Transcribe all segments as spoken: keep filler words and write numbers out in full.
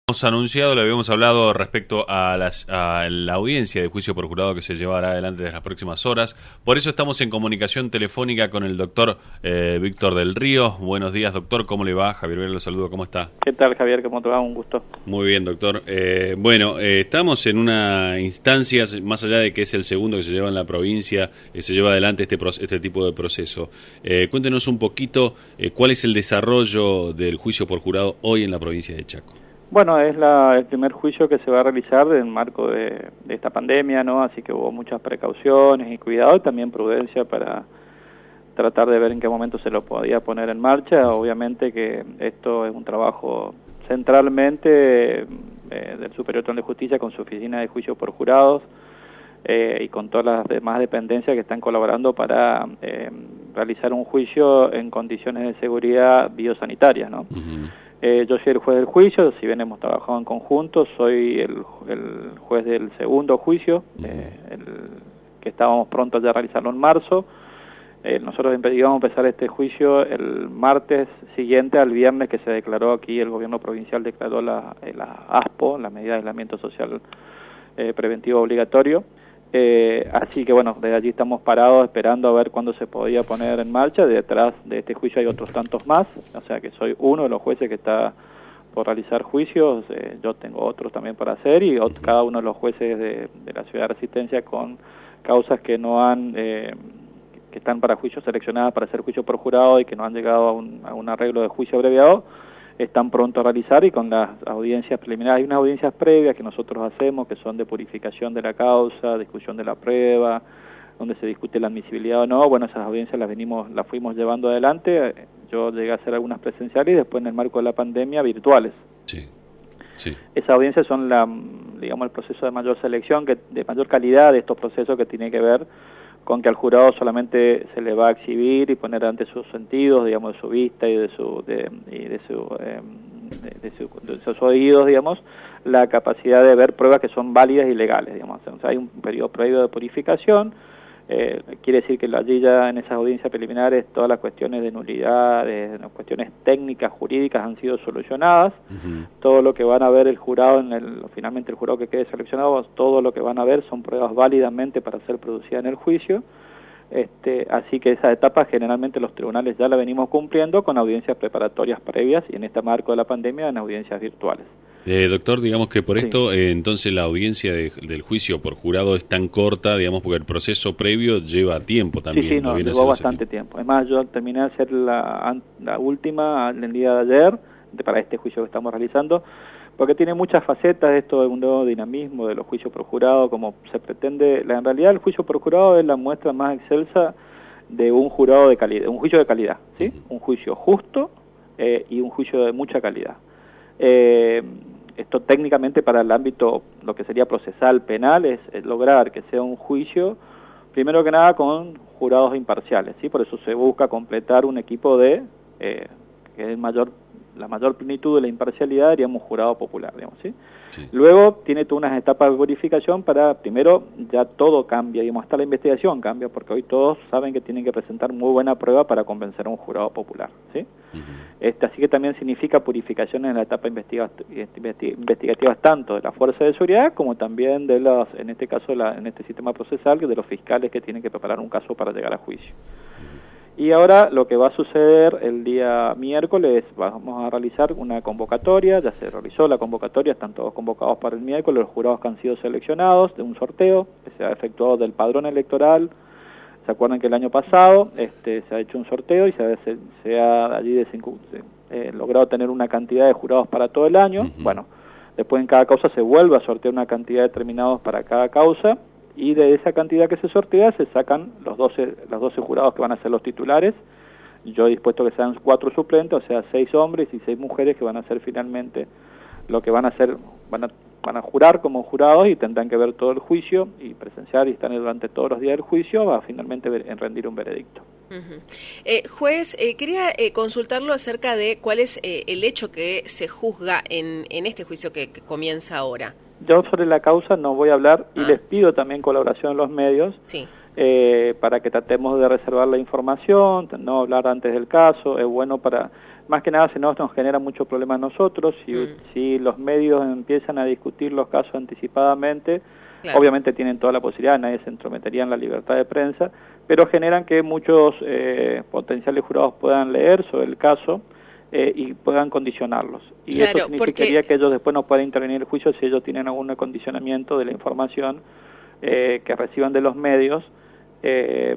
Hemos anunciado, le habíamos hablado respecto a, las, a la audiencia de juicio por jurado que se llevará adelante en las próximas horas. Por eso estamos en comunicación telefónica con el doctor eh, Víctor del Río. Buenos días, doctor. ¿Cómo le va? Javier Vélez lo saludo. ¿Cómo está? ¿Qué tal, Javier? ¿Cómo te va? Un gusto. Muy bien, doctor. Eh, bueno, eh, estamos en una instancia, más allá de que es el segundo que se lleva en la provincia, eh, se lleva adelante este, este tipo de proceso. Eh, cuéntenos un poquito eh, cuál es el desarrollo del juicio por jurado hoy en la provincia de Chaco. Bueno, es la, el primer juicio que se va a realizar en el marco de, de esta pandemia, ¿no? Así que hubo muchas precauciones y cuidado y también prudencia para tratar de ver en qué momento se lo podía poner en marcha. Obviamente que esto es un trabajo centralmente eh, del Superior Tribunal de Justicia con su oficina de juicio por jurados eh, y con todas las demás dependencias que están colaborando para eh, realizar un juicio en condiciones de seguridad biosanitaria, ¿no? Uh-huh. Eh, yo soy el juez del juicio, si bien hemos trabajado en conjunto, soy el, el juez del segundo juicio, eh, el, que estábamos prontos ya a realizarlo en marzo. Eh, nosotros íbamos a empezar este juicio el martes siguiente al viernes que se declaró aquí, el gobierno provincial declaró la, la A S P O, la medida de aislamiento social eh, preventivo obligatorio. Eh, así que bueno, desde allí estamos parados esperando a ver cuándo se podía poner en marcha. Detrás de este juicio hay otros tantos más, o sea que soy uno de los jueces que está por realizar juicios, eh, yo tengo otros también para hacer y otro, cada uno de los jueces de, de la ciudad de Resistencia con causas que no han, eh, que están para juicio seleccionadas para hacer juicio por jurado y que no han llegado a un, a un arreglo de juicio abreviado, están pronto a realizar y con las audiencias preliminares. Hay unas audiencias previas que nosotros hacemos que son de purificación de la causa, discusión de la prueba, donde se discute la admisibilidad o no. Bueno, esas audiencias las venimos, las fuimos llevando adelante. Yo llegué a hacer algunas presenciales y después en el marco de la pandemia virtuales. Sí. Sí. Esas audiencias son la, digamos, el proceso de mayor selección, que de mayor calidad de estos procesos que tiene que ver con que al jurado solamente se le va a exhibir y poner ante sus sentidos, digamos, de su vista y de su de, y de, su, eh, de, de, su, de sus oídos, digamos, la capacidad de ver pruebas que son válidas y legales, digamos. O sea, hay un periodo previo de purificación, eh, quiere decir que allí ya en esas audiencias preliminares todas las cuestiones de nulidad, de, las cuestiones técnicas, jurídicas han sido solucionadas. Uh-huh. Todo lo que van a ver el jurado, en el, finalmente el jurado que quede seleccionado, todo lo que van a ver son pruebas válidamente para ser producidas en el juicio. Este, así que esa etapa generalmente los tribunales ya la venimos cumpliendo con audiencias preparatorias previas y en este marco de la pandemia en audiencias virtuales. Eh, doctor, digamos que por esto, sí. eh, entonces la audiencia de, del juicio por jurado es tan corta, digamos, porque el proceso previo lleva tiempo también. Sí, sí, no, llevó bastante tiempo. Es más, yo terminé de hacer la, la última el día de ayer, de, para este juicio que estamos realizando, porque tiene muchas facetas esto de un nuevo dinamismo de los juicios por jurado, como se pretende. La, en realidad el juicio por jurado es la muestra más excelsa de un jurado de calidad, un juicio de calidad, ¿sí? Uh-huh. Un juicio justo eh, y un juicio de mucha calidad. Eh, esto técnicamente para el ámbito, lo que sería procesal, penal, es, es lograr que sea un juicio, primero que nada, con jurados imparciales, ¿sí? Por eso se busca completar un equipo de, eh, que es el mayor la mayor plenitud de la imparcialidad, diríamos jurado popular, digamos, ¿sí? Sí. Luego tiene todas unas etapas de verificación para, primero, ya todo cambia, digamos, hasta la investigación cambia, porque hoy todos saben que tienen que presentar muy buena prueba para convencer a un jurado popular, ¿sí? Uh-huh. Este, así que también significa purificaciones en la etapa investiga investigativa tanto de la fuerza de seguridad como también de los, en este caso, la, en este sistema procesal, de los fiscales que tienen que preparar un caso para llegar a juicio. Y ahora lo que va a suceder el día miércoles, vamos a realizar una convocatoria, ya se realizó la convocatoria, están todos convocados para el miércoles, los jurados que han sido seleccionados de un sorteo que se ha efectuado del padrón electoral. ¿Se acuerdan que el año pasado este, se ha hecho un sorteo y se ha, se, se ha allí de cinco, se, eh, logrado tener una cantidad de jurados para todo el año? Uh-huh. Bueno, después en cada causa se vuelve a sortear una cantidad determinada para cada causa. Y de esa cantidad que se sortea se sacan los doce, los doce jurados que van a ser los titulares. Yo he dispuesto que sean cuatro suplentes, o sea, seis hombres y seis mujeres que van a ser finalmente lo que van a hacer, van a, van a jurar como jurados y tendrán que ver todo el juicio y presenciar y estar durante todos los días del juicio para finalmente ver, en rendir un veredicto. Uh-huh. eh, juez, eh, quería eh, consultarlo acerca de cuál es eh, el hecho que se juzga en, en este juicio que, que comienza ahora. Yo sobre la causa no voy a hablar y ah. les pido también colaboración en los medios sí. eh, para que tratemos de reservar la información, no hablar antes del caso. Es bueno para más que nada se nos, nos genera muchos problemas a nosotros, si, mm. si los medios empiezan a discutir los casos anticipadamente, claro. obviamente tienen toda la posibilidad, nadie se entrometería en la libertad de prensa, pero generan que muchos eh, potenciales jurados puedan leer sobre el caso eh, y puedan condicionarlos. Y claro, eso significaría porque... que ellos después no puedan intervenir en el juicio si ellos tienen algún acondicionamiento de la información eh, que reciban de los medios, eh,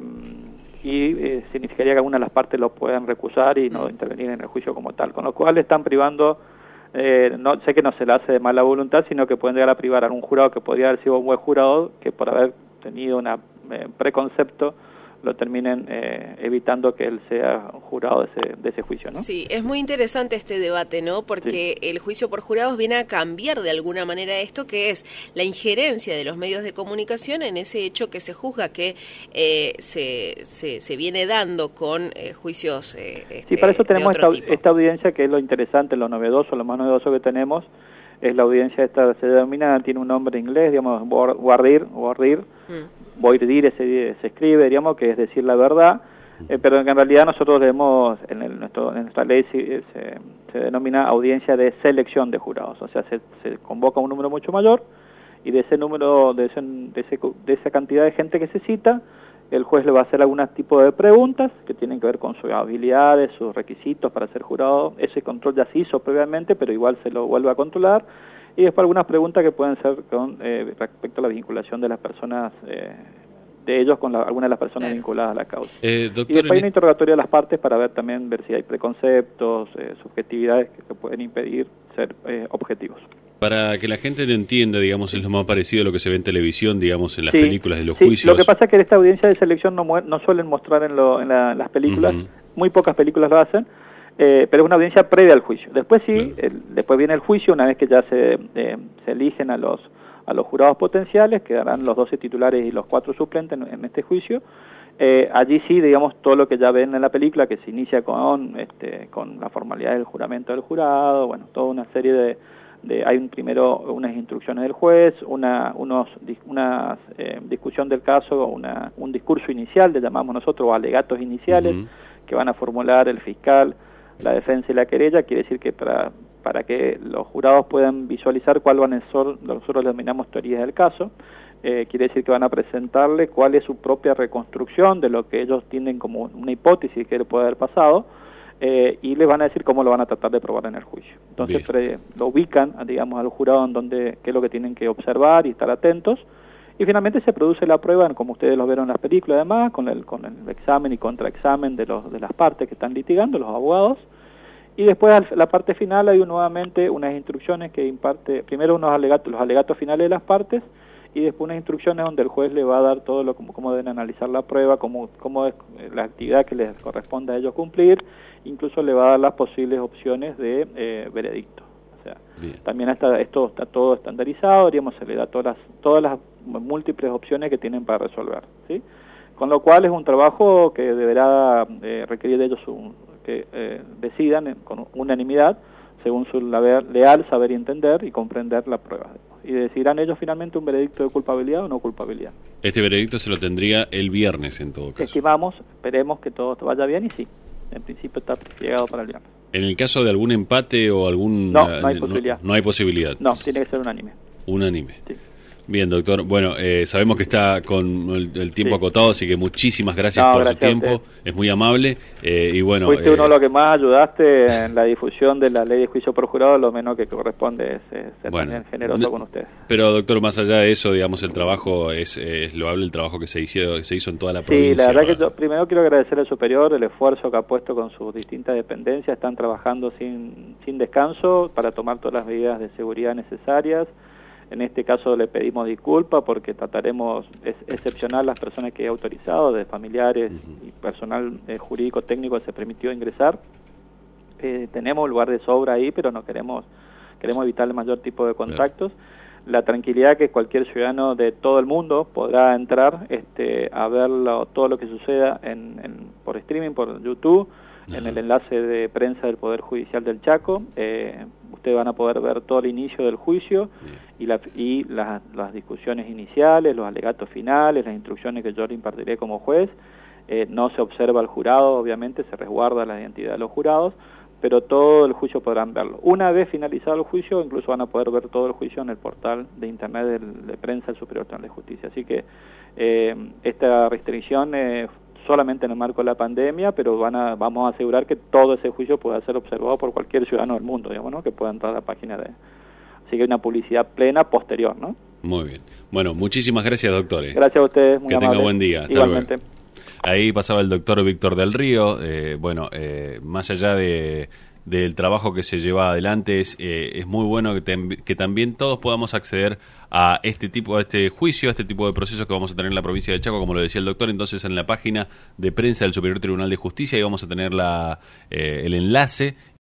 y eh, significaría que alguna de las partes lo puedan recusar y no intervenir en el juicio como tal, con lo cual están privando, eh, no sé que no se le hace de mala voluntad, sino que pueden llegar a privar a un jurado que podría haber sido un buen jurado, que por haber tenido un eh, preconcepto lo terminen eh, evitando que él sea jurado de ese, de ese juicio, ¿no? Sí, es muy interesante este debate, ¿no? Porque sí. el juicio por jurados viene a cambiar de alguna manera esto, que es la injerencia de los medios de comunicación en ese hecho que se juzga que eh, se, se, se viene dando con eh, juicios eh, este, sí, para eso tenemos esta, esta audiencia, que es lo interesante, lo novedoso, lo más novedoso que tenemos, es la audiencia esta, se denomina, tiene un nombre inglés, digamos, voir dire, voir dire, mm. voir dire se, se escribe, digamos, que es decir la verdad, eh, pero en realidad nosotros debemos, en, el, nuestro, en nuestra ley se, se, se denomina audiencia de selección de jurados, o sea, se, se convoca un número mucho mayor, y de ese número, de, ese, de, ese, de esa cantidad de gente que se cita, el juez le va a hacer algún tipo de preguntas que tienen que ver con sus habilidades, sus requisitos para ser jurado. Ese control ya se hizo previamente, pero igual se lo vuelve a controlar. Y después algunas preguntas que pueden ser con eh, respecto a la vinculación de las personas, eh, de ellos con la, algunas de las personas vinculadas a la causa. Eh, doctor, y después hay un interrogatorio de las partes para ver también, ver si hay preconceptos, eh, subjetividades que, que pueden impedir ser eh, objetivos. Para que la gente lo entienda, digamos, es lo más parecido a lo que se ve en televisión, digamos, en las sí, películas de los sí. juicios. Lo que pasa es que esta audiencia de selección no, no suelen mostrar en, lo, en, la, en las películas, uh-huh. muy pocas películas lo hacen, eh, pero es una audiencia previa al juicio. Después sí, claro. el, después viene el juicio, una vez que ya se, eh, se eligen a los a los jurados potenciales, quedarán los doce titulares y los cuatro suplentes en, en este juicio. Eh, allí sí, digamos, todo lo que ya ven en la película, que se inicia con, este, con la formalidad del juramento del jurado, bueno, toda una serie de... De, hay un, primero unas instrucciones del juez, una unos, una eh, discusión del caso, una, un discurso inicial, le llamamos nosotros, o alegatos iniciales, uh-huh. que van a formular el fiscal, la defensa y la querella. Quiere decir que para, para que los jurados puedan visualizar cuál van a ser, nosotros le denominamos teorías del caso, eh, quiere decir que van a presentarle cuál es su propia reconstrucción de lo que ellos tienen como una hipótesis que le puede haber pasado, Eh, y les van a decir cómo lo van a tratar de probar en el juicio. Entonces pre, lo ubican, digamos, al jurado en donde qué es lo que tienen que observar y estar atentos, y finalmente se produce la prueba, como ustedes lo vieron en las películas además, con el, con el examen y contraexamen de, los, de las partes que están litigando, los abogados, y después a la parte final hay nuevamente unas instrucciones que imparte, primero unos alegatos, los alegatos finales de las partes, y después unas instrucciones donde el juez le va a dar todo lo como cómo deben analizar la prueba, cómo, cómo es la actividad que les corresponde a ellos cumplir, incluso le va a dar las posibles opciones de eh, veredicto. O sea, bien. También está, esto está todo estandarizado, digamos, se le da todas las, todas las múltiples opciones que tienen para resolver, ¿sí? Con lo cual es un trabajo que deberá eh, requerir de ellos un, que eh, decidan en, con unanimidad, según su leal saber y entender y comprender la prueba. Y decidirán ellos finalmente un veredicto de culpabilidad o no culpabilidad. Este veredicto se lo tendría el viernes en todo caso. Estimamos, esperemos que todo vaya bien y sí, en principio está llegado para el viernes. En el caso de algún empate o algún... No, no hay posibilidad. No, no hay posibilidad. No, tiene que ser unánime. Unánime. Sí. Bien, doctor. Bueno, eh, sabemos que está con el, el tiempo sí. acotado, así que muchísimas gracias no, por gracias su tiempo. Es muy amable. Eh, y bueno, Fuiste eh, uno de los que más ayudaste en la difusión de la ley de juicio por jurado, lo menos que corresponde es, es ser bueno, también generoso no, con ustedes. Pero, doctor, más allá de eso, digamos, el trabajo es, es loable, el trabajo que se hizo, se hizo en toda la provincia. Sí, la verdad para... que yo primero quiero agradecer al superior el esfuerzo que ha puesto con sus distintas dependencias. Están trabajando sin, sin descanso para tomar todas las medidas de seguridad necesarias. En este caso le pedimos disculpas porque trataremos es, excepcionar las personas que he autorizado, de familiares uh-huh. y personal eh, jurídico técnico que se permitió ingresar. Eh, tenemos lugar de sobra ahí, pero no queremos queremos evitar el mayor tipo de contactos. Claro. La tranquilidad que cualquier ciudadano de todo el mundo podrá entrar este, a ver lo, todo lo que suceda en, en, por streaming, por YouTube, uh-huh. en el enlace de prensa del Poder Judicial del Chaco. Eh, ustedes van a poder ver todo el inicio del juicio y, la, y las, las discusiones iniciales, los alegatos finales, las instrucciones que yo le impartiré como juez. Eh, no se observa al jurado, obviamente, se resguarda la identidad de los jurados, pero todo el juicio podrán verlo. Una vez finalizado el juicio, incluso van a poder ver todo el juicio en el portal de internet del, de prensa del Superior Tribunal de Justicia. Así que eh, esta restricción es solamente en el marco de la pandemia, pero van a, vamos a asegurar que todo ese juicio pueda ser observado por cualquier ciudadano del mundo, digamos, ¿no? Que pueda entrar a la página de... Así que hay una publicidad plena posterior, ¿no? Muy bien. Bueno, muchísimas gracias, doctor. Gracias a ustedes, muy Que amable. tenga buen día. Hasta Igualmente. luego. Ahí pasaba el doctor Víctor del Río. Eh, bueno, eh, más allá de del trabajo que se lleva adelante, es, eh, es muy bueno que, te, que también todos podamos acceder a este tipo, a este juicio, a este tipo de procesos que vamos a tener en la provincia de Chaco, como lo decía el doctor. Entonces, en la página de prensa del Superior Tribunal de Justicia, ahí vamos a tener la, eh, el enlace